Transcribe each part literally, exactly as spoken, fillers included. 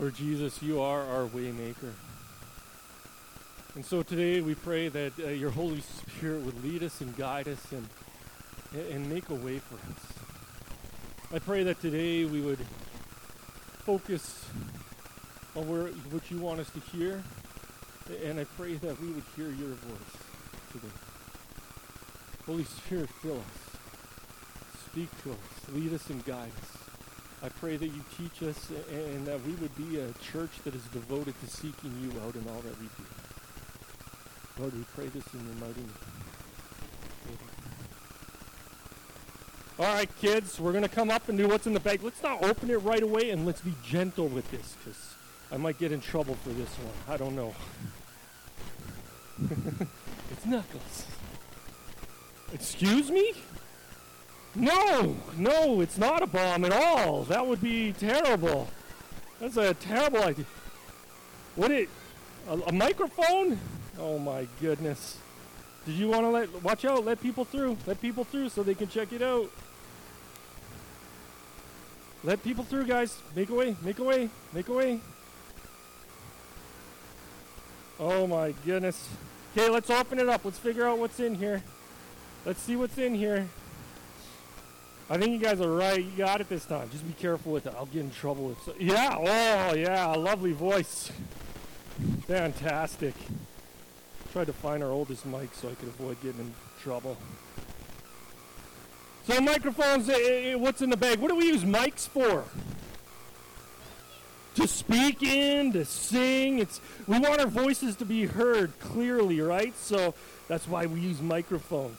Lord Jesus, you are our way maker. And so today we pray that uh, your Holy Spirit would lead us and guide us and, and make a way for us. I pray that today we would focus on where, what you want us to hear, and I pray that we would hear your voice today. Holy Spirit, fill us. Speak to us. Lead us and guide us. I pray that you teach us and that we would be a church that is devoted to seeking you out in all that we do. Lord, we pray this in your mighty name. Amen. All right, kids, we're going to come up and do what's in the bag. Let's not open it right away, and let's be gentle with this, because I might get in trouble for this one. I don't know. It's Knuckles. Excuse me? No, no, it's not a bomb at all. That would be terrible. That's a terrible idea. What it, a, a microphone? Oh my goodness. Did you want to let, watch out, let people through. Let people through so they can check it out. Let people through, guys. Make a way, make a way, make a way. Oh my goodness. Okay, let's open it up. Let's figure out what's in here. Let's see what's in here. I think you guys are right. You got it this time. Just be careful with it. I'll get in trouble with so yeah, oh yeah, a lovely voice. Fantastic. Tried to find our oldest mic so I could avoid getting in trouble. So microphones, uh, uh, what's in the bag? What do we use mics for? To speak in, to sing. It's we want our voices to be heard clearly, right? So that's why we use microphones.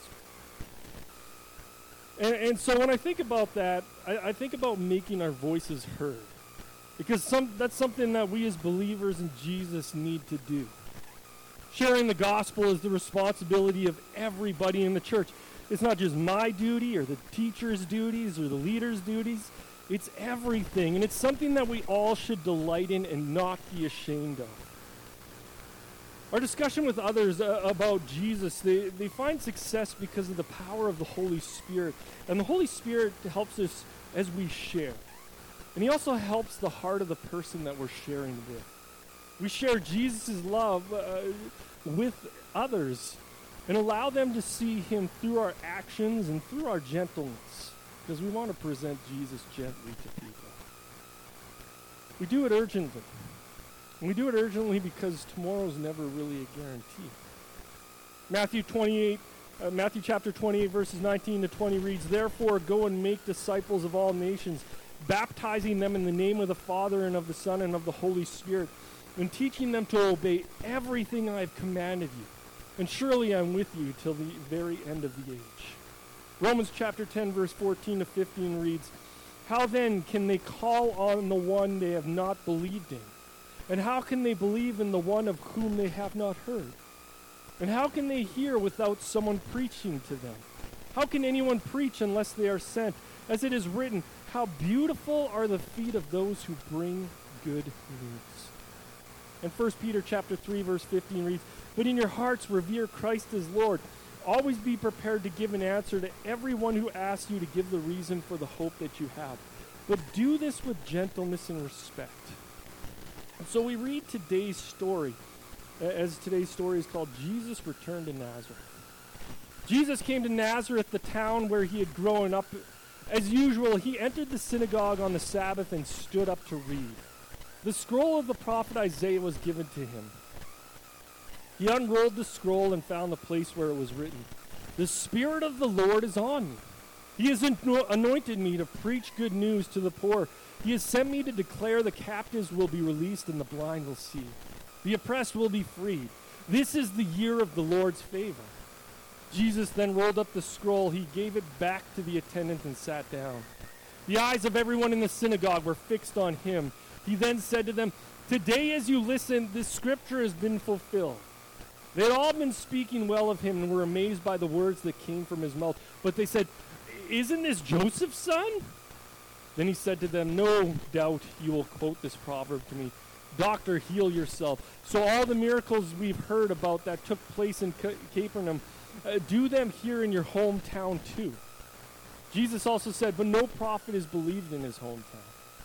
And, and so when I think about that, I, I think about making our voices heard. Because some, that's something that we as believers in Jesus need to do. Sharing the gospel is the responsibility of everybody in the church. It's not just my duty or the teacher's duties or the leader's duties. It's everything. And it's something that we all should delight in and not be ashamed of. Our discussion with others uh, about Jesus, they, they find success because of the power of the Holy Spirit. And the Holy Spirit helps us as we share. And he also helps the heart of the person that we're sharing with. We share Jesus' love uh, with others and allow them to see him through our actions and through our gentleness, because we want to present Jesus gently to people. We do it urgently. And we do it urgently because tomorrow's never really a guarantee. Matthew twenty-eight, uh, Matthew chapter twenty-eight, verses nineteen to twenty reads, "Therefore go and make disciples of all nations, baptizing them in the name of the Father and of the Son and of the Holy Spirit, and teaching them to obey everything I have commanded you. And surely I'm with you till the very end of the age." Romans chapter ten, verse fourteen to fifteen reads, "How then can they call on the one they have not believed in? And how can they believe in the one of whom they have not heard? And how can they hear without someone preaching to them? How can anyone preach unless they are sent? As it is written, how beautiful are the feet of those who bring good news." And First Peter chapter three, verse fifteen reads, "But in your hearts revere Christ as Lord. Always be prepared to give an answer to everyone who asks you to give the reason for the hope that you have. But do this with gentleness and respect." And so we read today's story, as today's story is called, Jesus Returned to Nazareth. Jesus came to Nazareth, the town where he had grown up. As usual, he entered the synagogue on the Sabbath and stood up to read. The scroll of the prophet Isaiah was given to him. He unrolled the scroll and found the place where it was written, "The Spirit of the Lord is on me. He has anointed me to preach good news to the poor. He has sent me to declare the captives will be released and the blind will see. The oppressed will be freed. This is the year of the Lord's favor." Jesus then rolled up the scroll. He gave it back to the attendant and sat down. The eyes of everyone in the synagogue were fixed on him. He then said to them, "Today as you listen, this scripture has been fulfilled." They had all been speaking well of him and were amazed by the words that came from his mouth. But they said, "Isn't this Joseph's son?" Then he said to them, "No doubt you will quote this proverb to me, 'Doctor, heal yourself.' So all the miracles we've heard about that took place in Capernaum, uh, do them here in your hometown too." Jesus also said, "But no prophet is believed in his hometown.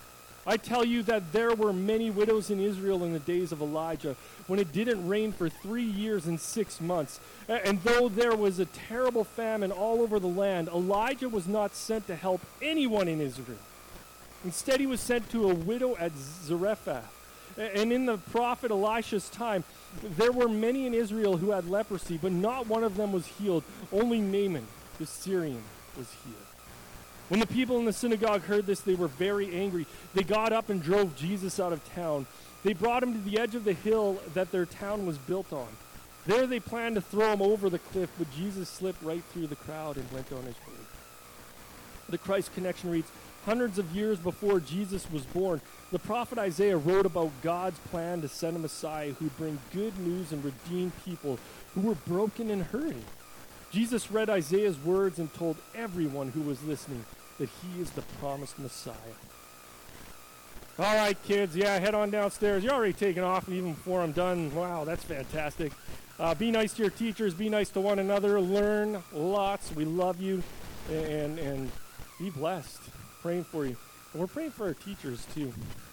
I tell you that there were many widows in Israel in the days of Elijah, when it didn't rain for three years and six months. And though there was a terrible famine all over the land, Elijah was not sent to help anyone in Israel. Instead, he was sent to a widow at Zarephath. And in the prophet Elisha's time, there were many in Israel who had leprosy, but not one of them was healed. Only Naaman, the Syrian, was healed. When the people in the synagogue heard this, they were very angry. They got up and drove Jesus out of town. They brought him to the edge of the hill that their town was built on. There they planned to throw him over the cliff, but Jesus slipped right through the crowd and went on his way. The Christ Connection reads, hundreds of years before Jesus was born, the prophet Isaiah wrote about God's plan to send a Messiah who'd bring good news and redeem people who were broken and hurting. Jesus read Isaiah's words and told everyone who was listening that he is the promised Messiah. All right, kids, yeah, head on downstairs. You're already taking off even before I'm done. Wow, that's fantastic. Uh, be nice to your teachers. Be nice to one another. Learn lots. We love you. And, and be blessed. Praying for you. And we're praying for our teachers, too.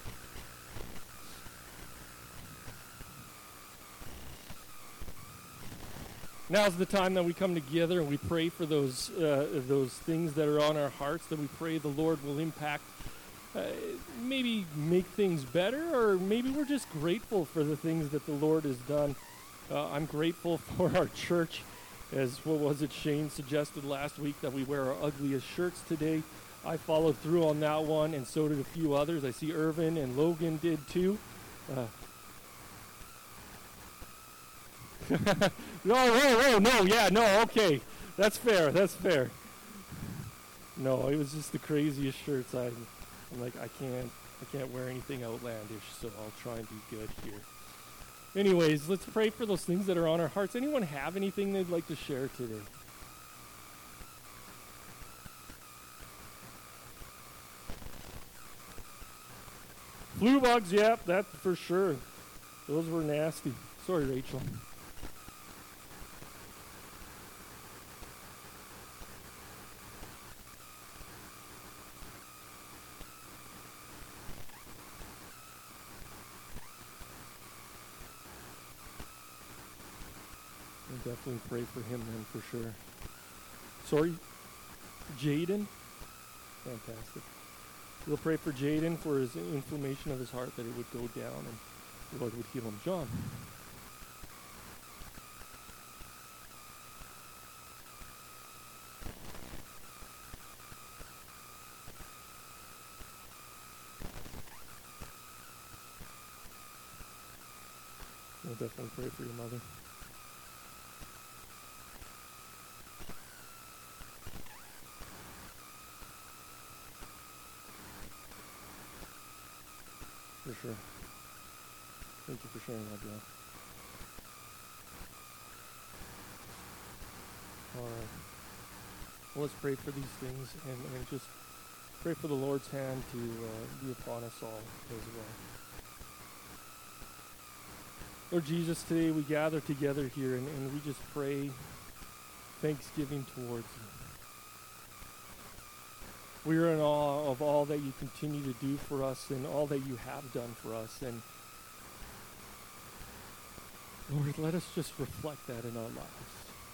Now's the time that we come together and we pray for those uh, those things that are on our hearts, that we pray the Lord will impact, uh, maybe make things better, or maybe we're just grateful for the things that the Lord has done. Uh, I'm grateful for our church, as what was it Shane suggested last week, that we wear our ugliest shirts today. I followed through on that one, and so did a few others. I see Irvin and Logan did too. Uh, no, no, no, no, yeah, no, okay. That's fair, that's fair. No, it was just the craziest shirts. I, I'm like, I can't, I can't wear anything outlandish, so I'll try and be good here. Anyways, let's pray for those things that are on our hearts. Anyone have anything they'd like to share today? Flu bugs, yep, that for sure. Those were nasty. Sorry, Rachel. We'll definitely pray for him then, for sure. Sorry, Jaden? Fantastic. We'll pray for Jaden for his inflammation of his heart, that it would go down and the Lord would heal him. John? We'll definitely pray for your mother. For sure. Thank you for sharing that, John. All right. Well, let's pray for these things and, and just pray for the Lord's hand to uh, be upon us all as well. Lord Jesus, today we gather together here and, and we just pray thanksgiving towards you. We are in awe of all that you continue to do for us and all that you have done for us. And Lord, let us just reflect that in our lives.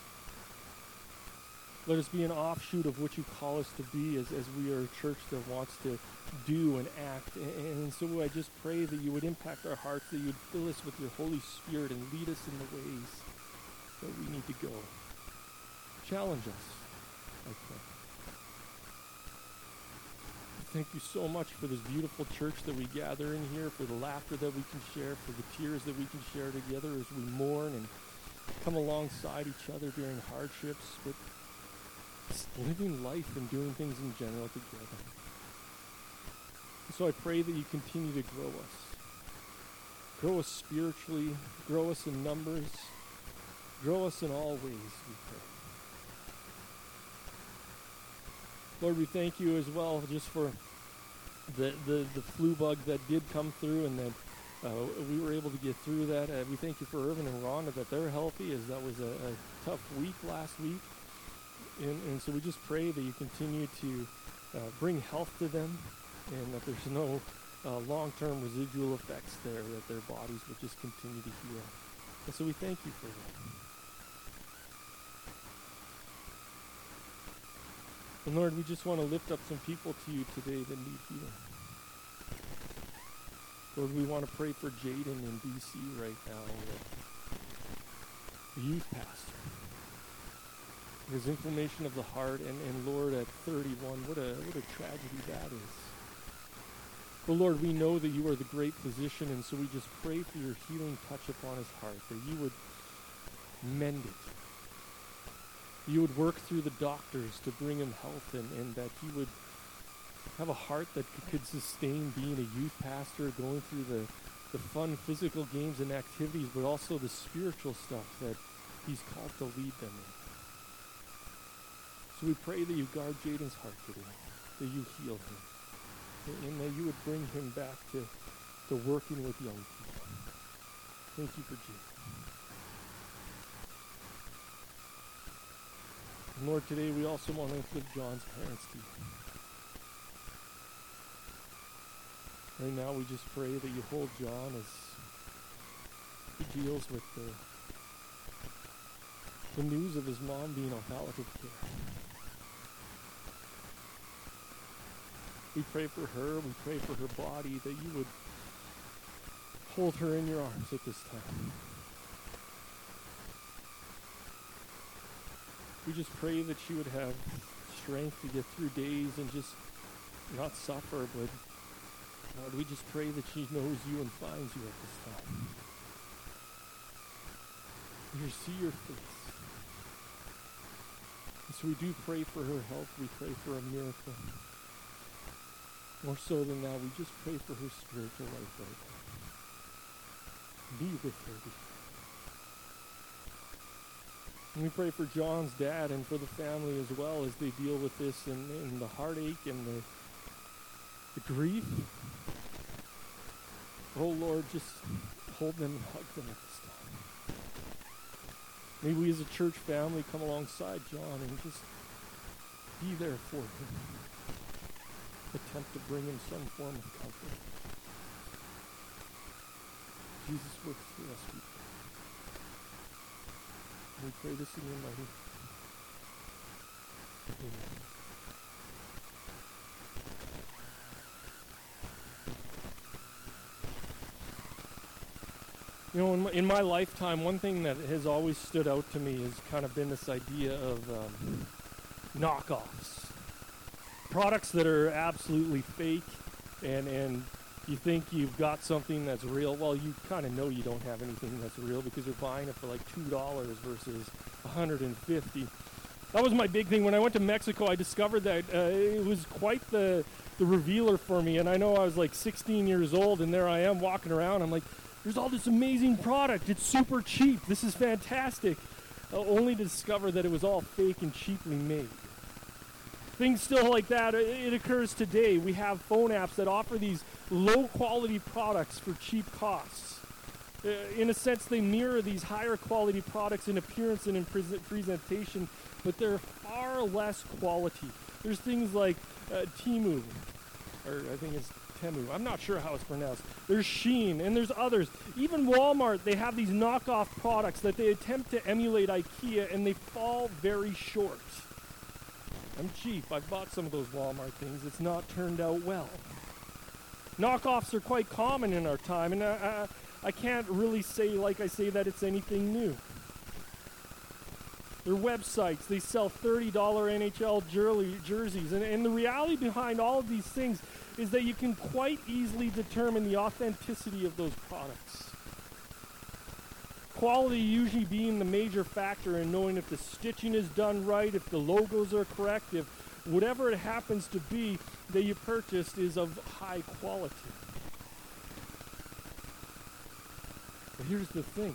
Let us be an offshoot of what you call us to be as, as we are a church that wants to do and act. And, and so I just pray that you would impact our hearts, that you would fill us with your Holy Spirit and lead us in the ways that we need to go. Challenge us, I pray. Thank you so much for this beautiful church that we gather in here, for the laughter that we can share, for the tears that we can share together as we mourn and come alongside each other during hardships, but just living life and doing things in general together. And so I pray that you continue to grow us. Grow us spiritually, grow us in numbers, grow us in all ways, we pray. Lord, we thank you as well just for the, the, the flu bug that did come through and that uh, we were able to get through that. Uh, we thank you for Irvin and Rhonda that they're healthy, as that was a, a tough week last week. And, and so we just pray that you continue to uh, bring health to them and that there's no uh, long-term residual effects there, that their bodies would just continue to heal. And so we thank you for that. And Lord, we just want to lift up some people to you today that need healing. Lord, we want to pray for Jaden in B C right now, the youth pastor. His inflammation of the heart, and, and Lord, at thirty-one, what a what a tragedy that is. But Lord, we know that you are the great physician, and so we just pray for your healing touch upon his heart, that you would mend it. You would work through the doctors to bring him health, and, and that he would have a heart that could, could sustain being a youth pastor, going through the, the fun physical games and activities, but also the spiritual stuff that he's called to lead them in. So we pray that you guard Jaden's heart today, that you heal him, and that you would bring him back to, to working with young people. Thank you for Jaden. And Lord, today we also want to lift John's parents to you. Right now we just pray that you hold John as he deals with the, the news of his mom being on palliative care. We pray for her, we pray for her body, that you would hold her in your arms at this time. We just pray that she would have strength to get through days and just not suffer, but Lord, we just pray that she knows you and finds you at this time. You see your face. And so we do pray for her health. We pray for a miracle. More so than that, we just pray for her spiritual life right now. Be with her. And we pray for John's dad and for the family as well as they deal with this and, and the heartache and the, the grief. Oh Lord, just hold them and hug them at this time. May we as a church family come alongside John and just be there for him. Attempt to bring him some form of comfort. Jesus works through us, we pray. We pray this in your mighty name. Amen. You know, in my, in my lifetime, one thing that has always stood out to me has kind of been this idea of um, knockoffs. Products that are absolutely fake, and, and you think you've got something that's real. Well, you kind of know you don't have anything that's real because you're buying it for like two dollars versus one hundred fifty dollars. That was my big thing. When I went to Mexico, I discovered that uh, it was quite the, the revealer for me. And I know I was like sixteen years old, and there I am walking around. I'm like, there's all this amazing product. It's super cheap. This is fantastic. Uh, only to discover that it was all fake and cheaply made. Things still like that, it occurs today. We have phone apps that offer these low-quality products for cheap costs. Uh, in a sense, they mirror these higher-quality products in appearance and in pre- presentation, but they're far less quality. There's things like uh, Temu, or I think it's Temu. I'm not sure how it's pronounced. There's Shein, and there's others. Even Walmart, they have these knockoff products that they attempt to emulate IKEA, and they fall very short. I'm cheap. I've bought some of those Walmart things. It's not turned out well. Knockoffs are quite common in our time, and I, I, I can't really say, like I say, that it's anything new. Their websites, they sell thirty dollars N H L jersey, jerseys, and, and the reality behind all of these things is that you can quite easily determine the authenticity of those products. Quality usually being the major factor in knowing if the stitching is done right, if the logos are correct, if whatever it happens to be that you purchased is of high quality. But here's the thing.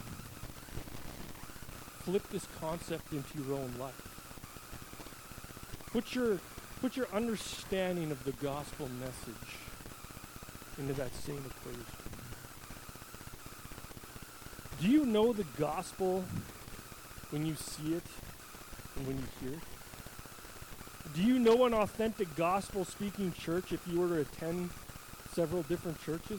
Flip this concept into your own life. Put your, put your understanding of the gospel message into that same equation. Do you know the gospel when you see it and when you hear it? Do you know an authentic gospel-speaking church if you were to attend several different churches?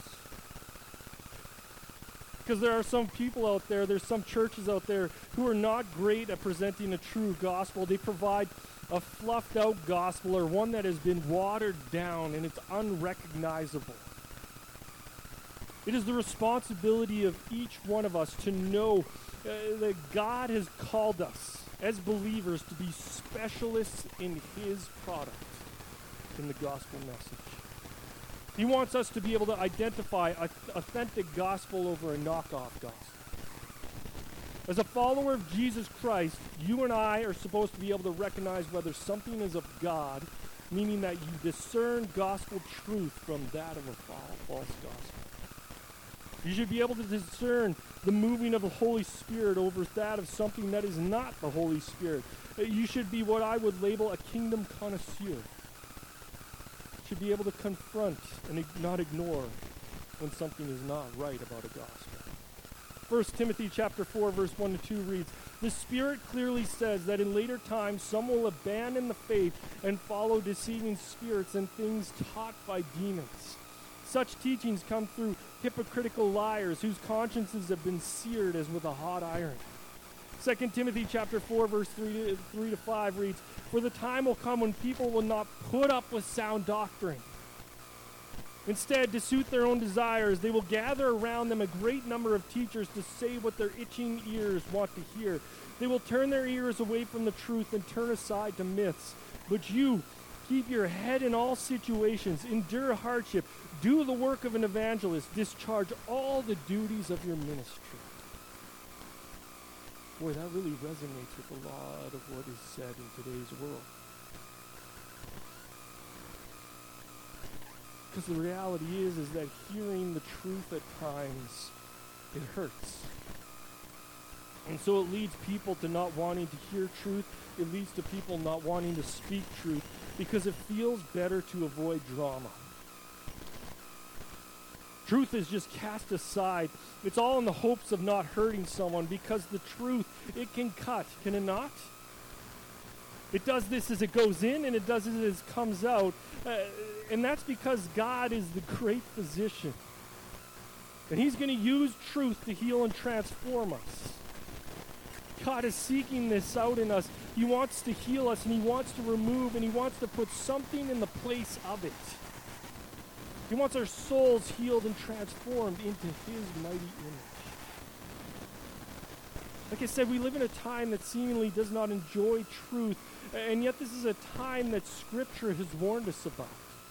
Because there are some people out there, there's some churches out there who are not great at presenting a true gospel. They provide a fluffed out gospel or one that has been watered down and it's unrecognizable. It is the responsibility of each one of us to know uh, that God has called us as believers to be specialists in his product, in the gospel message. He wants us to be able to identify an authentic gospel over a knockoff gospel. As a follower of Jesus Christ, you and I are supposed to be able to recognize whether something is of God, meaning that you discern gospel truth from that of a false gospel. You should be able to discern the moving of the Holy Spirit over that of something that is not the Holy Spirit. You should be what I would label a kingdom connoisseur. Should be able to confront and not ignore when something is not right about a gospel. First Timothy chapter four, verse one to two reads, "The Spirit clearly says that in later times some will abandon the faith and follow deceiving spirits and things taught by demons. Such teachings come through hypocritical liars whose consciences have been seared as with a hot iron." Second Timothy chapter four, verse three to, three to five reads, "For the time will come when people will not put up with sound doctrine. Instead, to suit their own desires, they will gather around them a great number of teachers to say what their itching ears want to hear. They will turn their ears away from the truth and turn aside to myths. But you, keep your head in all situations, endure hardship, do the work of an evangelist, discharge all the duties of your ministry." Boy, that really resonates with a lot of what is said in today's world. Because the reality is, is that hearing the truth at times, it hurts. And so it leads people to not wanting to hear truth. It leads to people not wanting to speak truth because it feels better to avoid drama. Truth is just cast aside. It's all in the hopes of not hurting someone because the truth, it can cut, can it not? It does this as it goes in and it does it as it comes out. Uh, and that's because God is the great physician. And he's going to use truth to heal and transform us. God is seeking this out in us. He wants to heal us and he wants to remove and he wants to put something in the place of it. He wants our souls healed and transformed into his mighty image. Like I said, we live in a time that seemingly does not enjoy truth, and yet this is a time that Scripture has warned us about.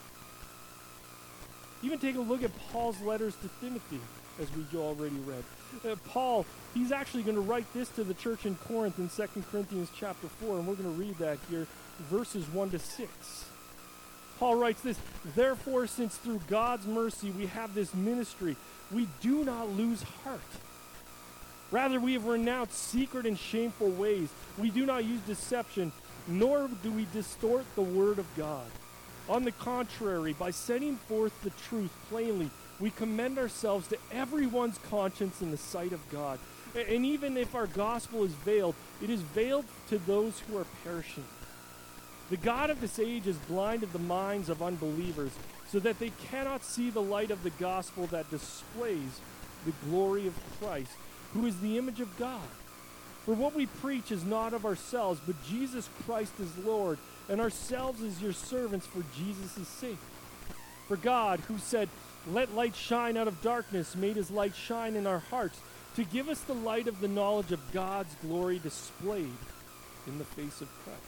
Even take a look at Paul's letters to Timothy, as we already read. Uh, Paul, he's actually going to write this to the church in Corinth in Second Corinthians chapter four, and we're going to read that here, verses one to six. Paul writes this, "Therefore, since through God's mercy we have this ministry, we do not lose heart. Rather, we have renounced secret and shameful ways. We do not use deception, nor do we distort the word of God. On the contrary, by setting forth the truth plainly, we commend ourselves to everyone's conscience in the sight of God. And even if our gospel is veiled, it is veiled to those who are perishing. The God of this age has blinded the minds of unbelievers so that they cannot see the light of the gospel that displays the glory of Christ, who is the image of God. For what we preach is not of ourselves, but Jesus Christ is Lord, and ourselves as your servants for Jesus' sake. For God, who said, 'Let light shine out of darkness,' made his light shine in our hearts to give us the light of the knowledge of God's glory displayed in the face of Christ."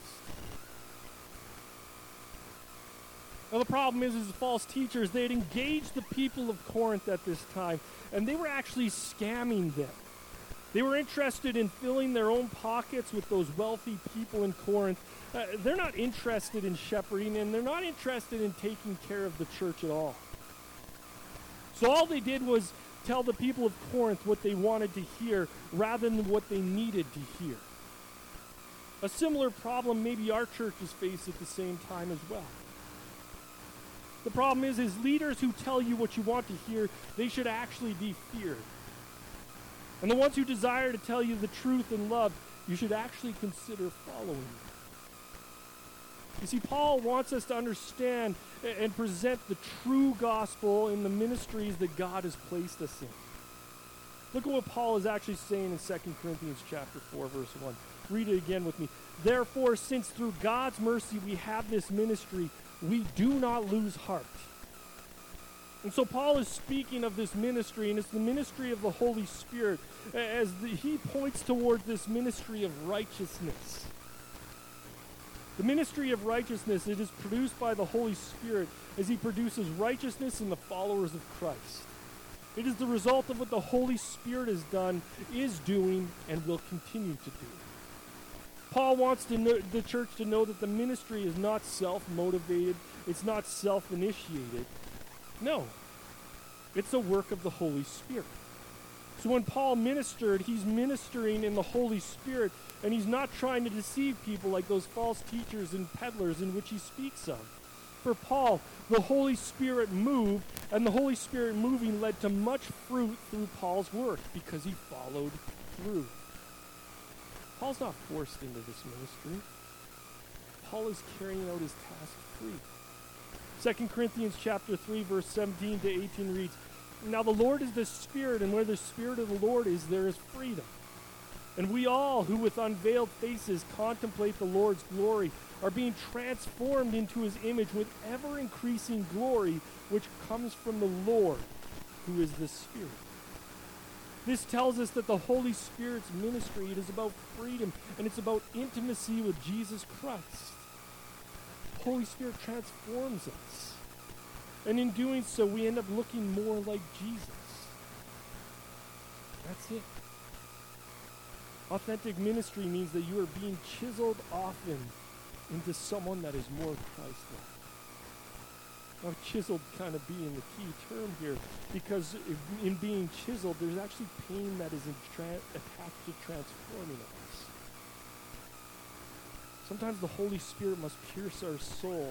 Now the problem is, is the false teachers, they had engaged the people of Corinth at this time, and they were actually scamming them. They were interested in filling their own pockets with those wealthy people in Corinth. Uh, they're not interested in shepherding, and they're not interested in taking care of the church at all. So all they did was tell the people of Corinth what they wanted to hear rather than what they needed to hear. A similar problem maybe our churches face at the same time as well. The problem is, is leaders who tell you what you want to hear, they should actually be feared. And the ones who desire to tell you the truth in love, you should actually consider following them. You see, Paul wants us to understand and present the true gospel in the ministries that God has placed us in. Look at what Paul is actually saying in Second Corinthians chapter four, verse one. Read it again with me. Therefore, since through God's mercy we have this ministry, we do not lose heart. And so Paul is speaking of this ministry, and it's the ministry of the Holy Spirit, as the, he points toward this ministry of righteousness. The ministry of righteousness, it is produced by the Holy Spirit as he produces righteousness in the followers of Christ. It is the result of what the Holy Spirit has done, is doing, and will continue to do. Paul wants to know, the church to know that the ministry is not self-motivated, it's not self-initiated. No, it's a work of the Holy Spirit. So when Paul ministered, he's ministering in the Holy Spirit, and he's not trying to deceive people like those false teachers and peddlers in which he speaks of. For Paul, the Holy Spirit moved, and the Holy Spirit moving led to much fruit through Paul's work because he followed through. Paul's not forced into this ministry. Paul is carrying out his task free. Second Corinthians chapter three, verse seventeen to eighteen reads, Now the Lord is the Spirit, and where the Spirit of the Lord is, there is freedom. And we all, who with unveiled faces contemplate the Lord's glory, are being transformed into his image with ever-increasing glory, which comes from the Lord, who is the Spirit. This tells us that the Holy Spirit's ministry, it is about freedom, and it's about intimacy with Jesus Christ. The Holy Spirit transforms us. And in doing so, we end up looking more like Jesus. That's it. Authentic ministry means that you are being chiseled often into someone that is more Christ-like. Now, chiseled kind of being the key term here, because in being chiseled, there's actually pain that is tra- attached to transforming us. Sometimes the Holy Spirit must pierce our soul.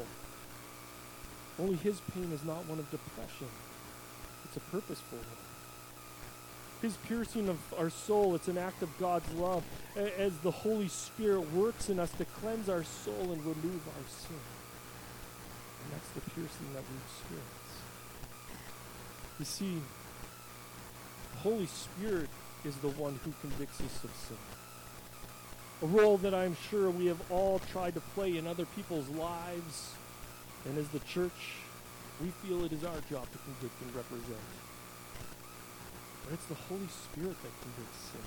Only his pain is not one of depression. It's a purposeful one. His piercing of our soul, it's an act of God's love a- as the Holy Spirit works in us to cleanse our soul and remove our sin. And that's the piercing that we experience. You see, the Holy Spirit is the one who convicts us of sin. A role that I'm sure we have all tried to play in other people's lives. And as the church, we feel it is our job to convict and represent. But it's the Holy Spirit that convicts sin.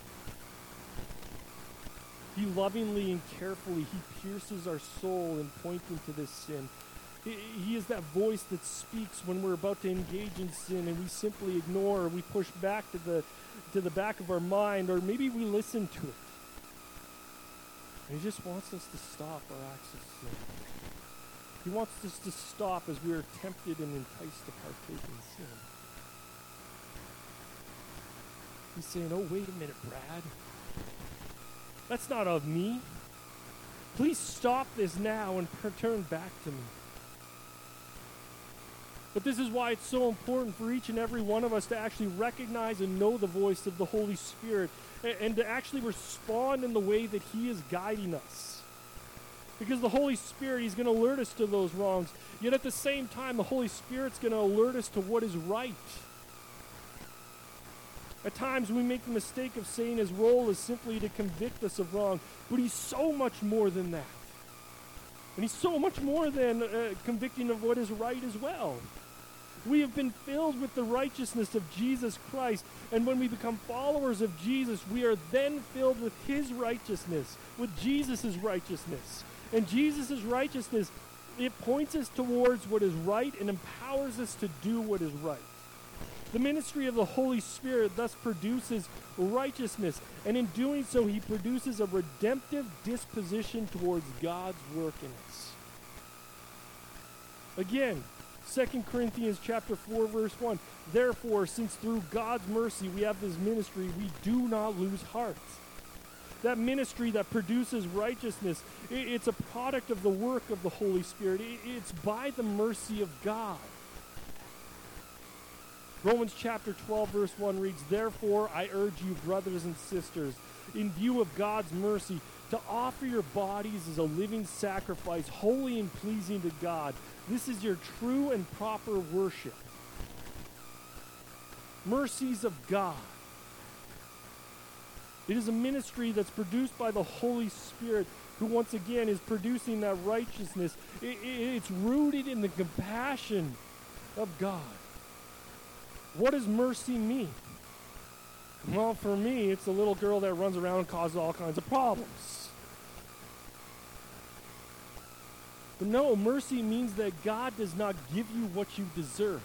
He lovingly and carefully, he pierces our soul in pointing to this sin. He, he is that voice that speaks when we're about to engage in sin and we simply ignore, or we push back to the, to the back of our mind, or maybe we listen to it. And he just wants us to stop our acts of sin. He wants us to stop as we are tempted and enticed to partake in sin. He's saying, oh, wait a minute, Brad. That's not of me. Please stop this now and turn back to me. But this is why it's so important for each and every one of us to actually recognize and know the voice of the Holy Spirit and, and to actually respond in the way that he is guiding us. Because the Holy Spirit, he's going to alert us to those wrongs. Yet at the same time, the Holy Spirit's going to alert us to what is right. At times, we make the mistake of saying his role is simply to convict us of wrong. But he's so much more than that. And he's so much more than uh, convicting of what is right as well. We have been filled with the righteousness of Jesus Christ. And when we become followers of Jesus, we are then filled with his righteousness, with Jesus' righteousness. And Jesus' righteousness, it points us towards what is right and empowers us to do what is right. The ministry of the Holy Spirit thus produces righteousness, and in doing so, he produces a redemptive disposition towards God's work in us. Again, Second Corinthians chapter four, verse one, therefore, since through God's mercy we have this ministry, we do not lose heart. That ministry that produces righteousness, it's a product of the work of the Holy Spirit. It's by the mercy of God. Romans chapter twelve, verse one reads, therefore I urge you, brothers and sisters, in view of God's mercy, to offer your bodies as a living sacrifice, holy and pleasing to God. This is your true and proper worship. Mercies of God. It is a ministry that's produced by the Holy Spirit, who once again is producing that righteousness. It, it, it's rooted in the compassion of God. What does mercy mean? Well, for me, it's a little girl that runs around and causes all kinds of problems. But no, mercy means that God does not give you what you deserve.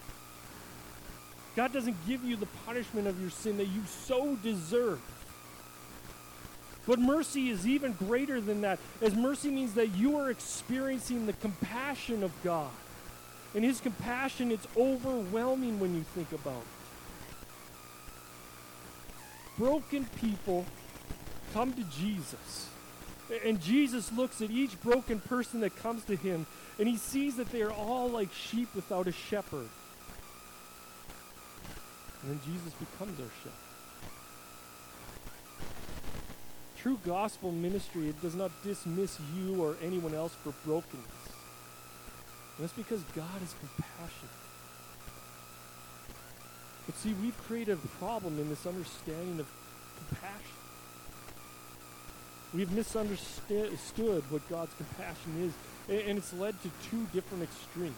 God doesn't give you the punishment of your sin that you so deserve. But mercy is even greater than that, as mercy means that you are experiencing the compassion of God. And his compassion, it's overwhelming when you think about it. Broken people come to Jesus. And Jesus looks at each broken person that comes to him, and he sees that they are all like sheep without a shepherd. And then Jesus becomes our shepherd. True gospel ministry, it does not dismiss you or anyone else for brokenness. And that's because God is compassionate. But see, we've created a problem in this understanding of compassion. We've misunderstood what God's compassion is, and it's led to two different extremes.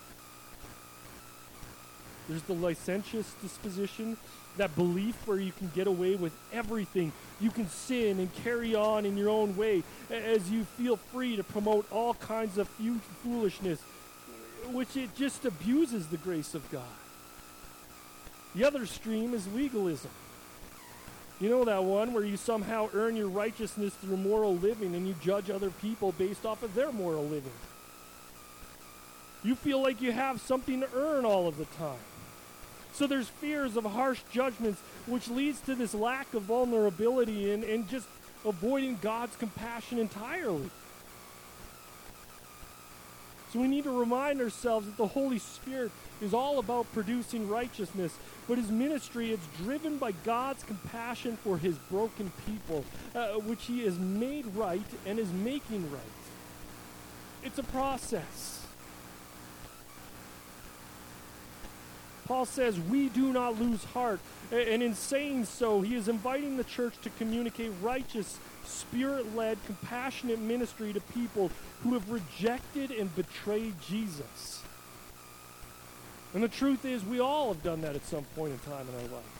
There's the licentious disposition, that belief where you can get away with everything. You can sin and carry on in your own way as you feel free to promote all kinds of foolishness, which it just abuses the grace of God. The other stream is legalism. You know that one where you somehow earn your righteousness through moral living and you judge other people based off of their moral living. You feel like you have something to earn all of the time. So there's fears of harsh judgments, which leads to this lack of vulnerability and, and just avoiding God's compassion entirely. So we need to remind ourselves that the Holy Spirit is all about producing righteousness, but his ministry is driven by God's compassion for his broken people, uh, which he has made right and is making right. It's a process. Paul says, we do not lose heart. And in saying so, he is inviting the church to communicate righteous, spirit-led, compassionate ministry to people who have rejected and betrayed Jesus. And the truth is, we all have done that at some point in time in our life.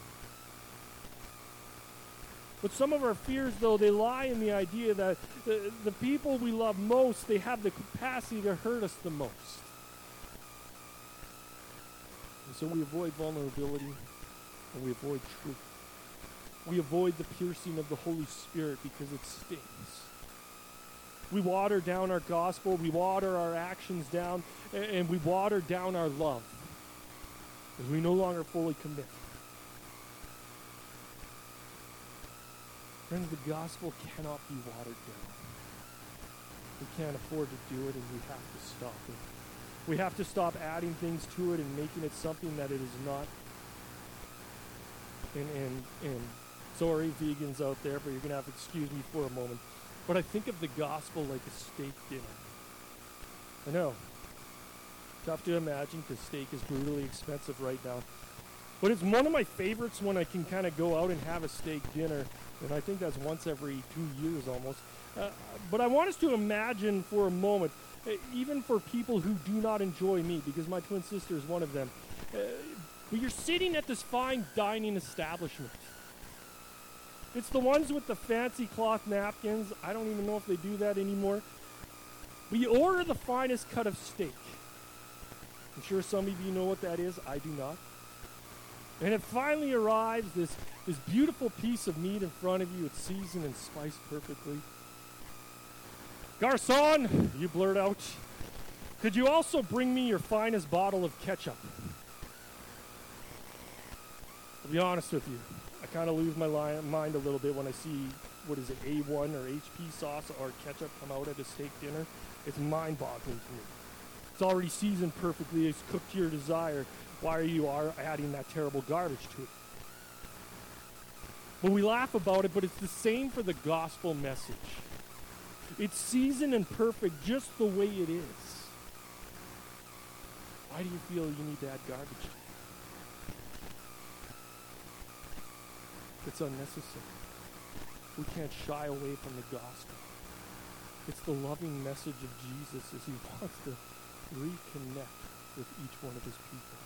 But some of our fears, though, they lie in the idea that the, the people we love most, they have the capacity to hurt us the most. And so we avoid vulnerability, and we avoid truth. We avoid the piercing of the Holy Spirit because it stings. We water down our gospel, we water our actions down, and, and we water down our love as we no longer fully commit. Friends, the gospel cannot be watered down. We can't afford to do it, and we have to stop it. We have to stop adding things to it and making it something that it is not. And, and, and sorry, vegans out there, but you're going to have to excuse me for a moment. But I think of the gospel like a steak dinner. I know. Tough to imagine because steak is brutally expensive right now. But it's one of my favorites when I can kind of go out and have a steak dinner. And I think that's once every two years almost. Uh, but I want us to imagine for a moment, uh, even for people who do not enjoy meat, because my twin sister is one of them, uh, but you're sitting at this fine dining establishment. It's the ones with the fancy cloth napkins. I don't even know if they do that anymore. But you order the finest cut of steak. I'm sure some of you know what that is. I do not. And it finally arrives, this, this beautiful piece of meat in front of you. It's seasoned and spiced perfectly. Garçon, you blurt out, could you also bring me your finest bottle of ketchup? I'll be honest with you. I kind of lose my li- mind a little bit when I see, what is it, A one or H P sauce or ketchup come out at a steak dinner. It's mind-boggling to me. It's already seasoned perfectly. It's cooked to your desire. Why are you are adding that terrible garbage to it? But we laugh about it, but it's the same for the gospel message. It's seasoned and perfect just the way it is. Why do you feel you need to add garbage to it? It's unnecessary. We can't shy away from the gospel. It's the loving message of Jesus as he wants to reconnect with each one of his people.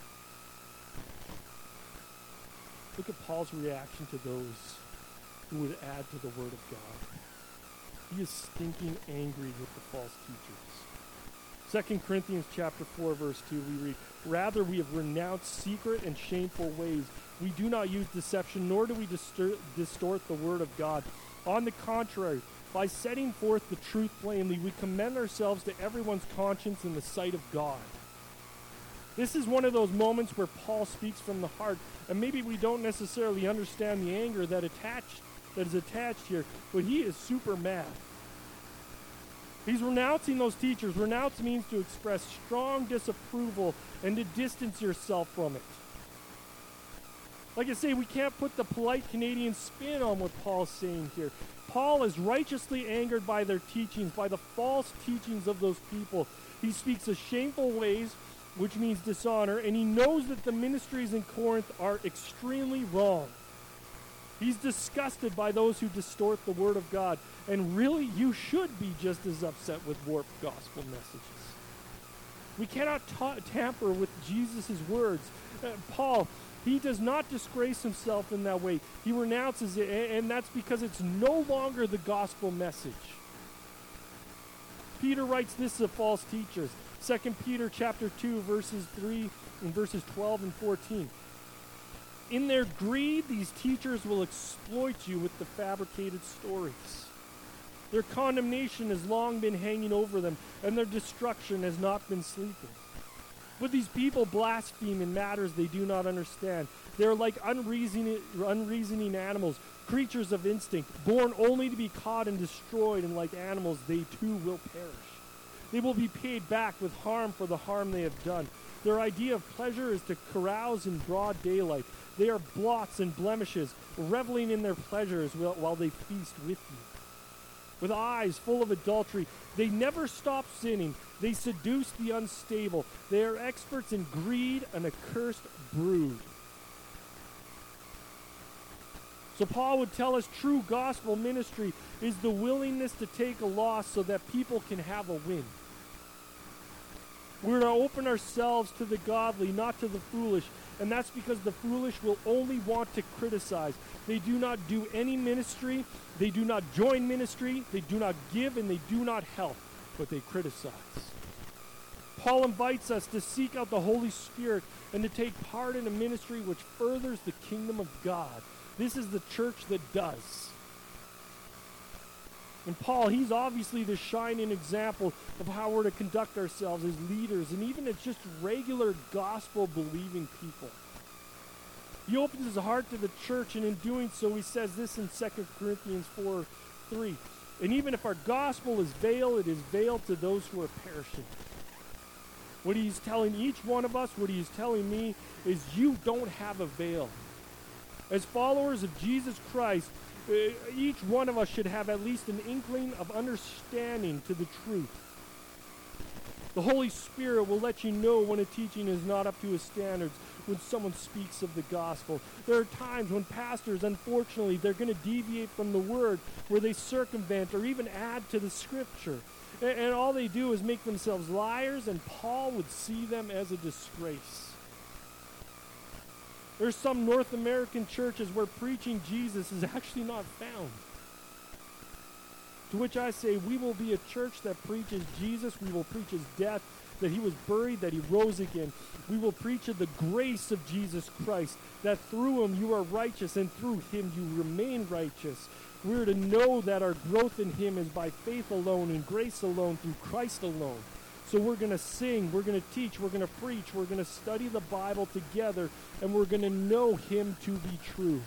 Look at Paul's reaction to those who would add to the word of God. He is stinking angry with the false teachers. Second Corinthians chapter four, verse two, we read, "Rather we have renounced secret and shameful ways. We do not use deception, nor do we distor- distort the word of God. On the contrary, by setting forth the truth plainly, we commend ourselves to everyone's conscience in the sight of God." This is one of those moments where Paul speaks from the heart, and maybe we don't necessarily understand the anger that attached that is attached here, but he is super mad. He's renouncing those teachers. Renounce means to express strong disapproval and to distance yourself from it. Like I say, we can't put the polite Canadian spin on what Paul's saying here. Paul is righteously angered by their teachings, by the false teachings of those people. He speaks of shameful ways, which means dishonor, and he knows that the ministries in Corinth are extremely wrong. He's disgusted by those who distort the word of God. And really, you should be just as upset with warped gospel messages. We cannot ta- tamper with Jesus' words. Uh, Paul, he does not disgrace himself in that way. He renounces it, and, and that's because it's no longer the gospel message. Peter writes this of false teachers. Second Peter chapter two, verses three and verses twelve and fourteen. "In their greed, these teachers will exploit you with the fabricated stories. Their condemnation has long been hanging over them, and their destruction has not been sleeping. But these people blaspheme in matters they do not understand. They are like unreasoning, unreasoning animals, creatures of instinct, born only to be caught and destroyed, and like animals, they too will perish. They will be paid back with harm for the harm they have done. Their idea of pleasure is to carouse in broad daylight. They are blots and blemishes, reveling in their pleasures while they feast with you. With eyes full of adultery, they never stop sinning. They seduce the unstable. They are experts in greed, an accursed brood." So Paul would tell us true gospel ministry is the willingness to take a loss so that people can have a win. We're to open ourselves to the godly, not to the foolish. And that's because the foolish will only want to criticize. They do not do any ministry. They do not join ministry. They do not give, and they do not help, but they criticize. Paul invites us to seek out the Holy Spirit and to take part in a ministry which furthers the kingdom of God. This is the church that does. And Paul, he's obviously the shining example of how we're to conduct ourselves as leaders and even as just regular gospel-believing people. He opens his heart to the church, and in doing so, he says this in Second Corinthians four three. "And even if our gospel is veiled, it is veiled to those who are perishing." What he's telling each one of us, what he's telling me, is you don't have a veil. As followers of Jesus Christ, each one of us should have at least an inkling of understanding to the truth. The Holy Spirit will let you know when a teaching is not up to his standards, when someone speaks of the gospel. There are times when pastors, unfortunately, they're going to deviate from the word, where they circumvent or even add to the scripture. And, and all they do is make themselves liars, and Paul would see them as a disgrace. There's some North American churches where preaching Jesus is actually not found. To which I say, we will be a church that preaches Jesus. We will preach his death, that he was buried, that he rose again. We will preach of the grace of Jesus Christ, that through him you are righteous, and through him you remain righteous. We're to know that our growth in him is by faith alone, in grace alone, through Christ alone. So we're going to sing, we're going to teach, we're going to preach, we're going to study the Bible together, and we're going to know him to be true.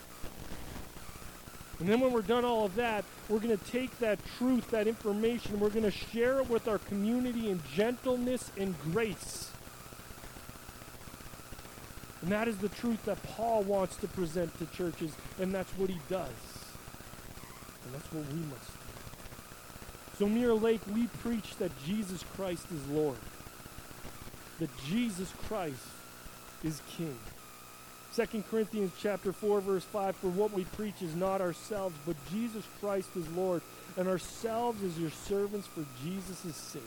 And then when we're done all of that, we're going to take that truth, that information, we're going to share it with our community in gentleness and grace. And that is the truth that Paul wants to present to churches, and that's what he does. And that's what we must do. So Mirror Lake, we preach that Jesus Christ is Lord. That Jesus Christ is King. Second Corinthians chapter four, verse five, for what we preach is not ourselves, but Jesus Christ is Lord, and ourselves as your servants for Jesus' sake.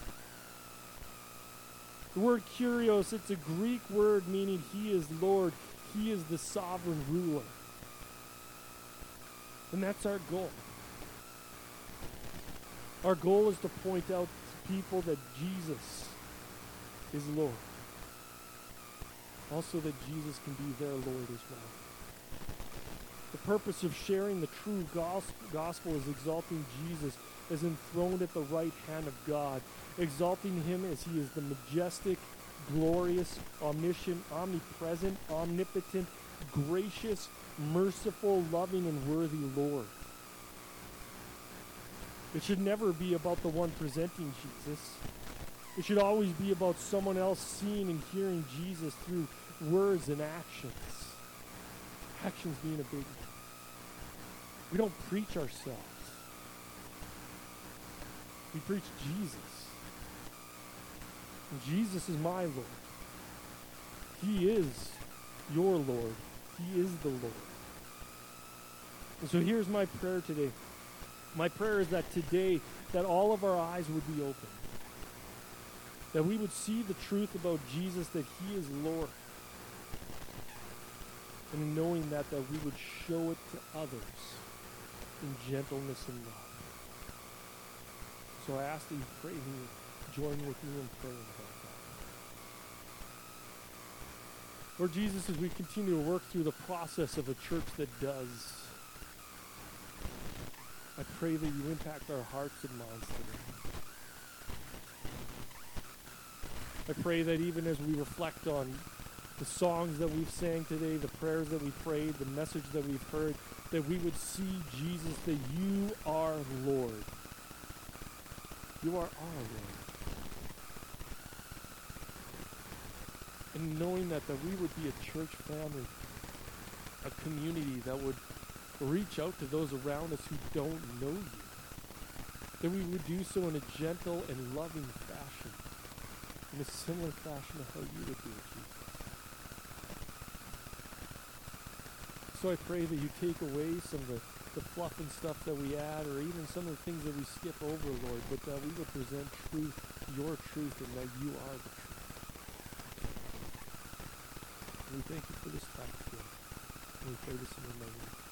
The word kurios, it's a Greek word meaning he is Lord. He is the sovereign ruler. And that's our goal. Our goal is to point out to people that Jesus is Lord. Also that Jesus can be their Lord as well. The purpose of sharing the true gospel is exalting Jesus as enthroned at the right hand of God, exalting him as he is the majestic, glorious, omniscient, omnipresent, omnipotent, gracious, merciful, loving, and worthy Lord. It should never be about the one presenting Jesus. It should always be about someone else seeing and hearing Jesus through words and actions. Actions being a big one. We don't preach ourselves. We preach Jesus. And Jesus is my Lord. He is your Lord. He is the Lord. And so here's my prayer today. My prayer is that today, that all of our eyes would be open. That we would see the truth about Jesus, that he is Lord. And in knowing that, that we would show it to others in gentleness and love. So I ask that you pray with me, join with me in praying about that. Lord Jesus, as we continue to work through the process of a church that does, I pray that you impact our hearts and minds today. I pray that even as we reflect on the songs that we've sang today, the prayers that we prayed, the message that we've heard, that we would see, Jesus, that you are Lord. You are our Lord. And knowing that, that we would be a church family, a community that would reach out to those around us who don't know you. That we would do so in a gentle and loving fashion, in a similar fashion to how you would do it, Jesus. So I pray that you take away some of the, the fluff and stuff that we add, or even some of the things that we skip over, Lord, but that we will present truth, your truth, and that you are the truth. And we thank you for this time today. And we pray this in your name.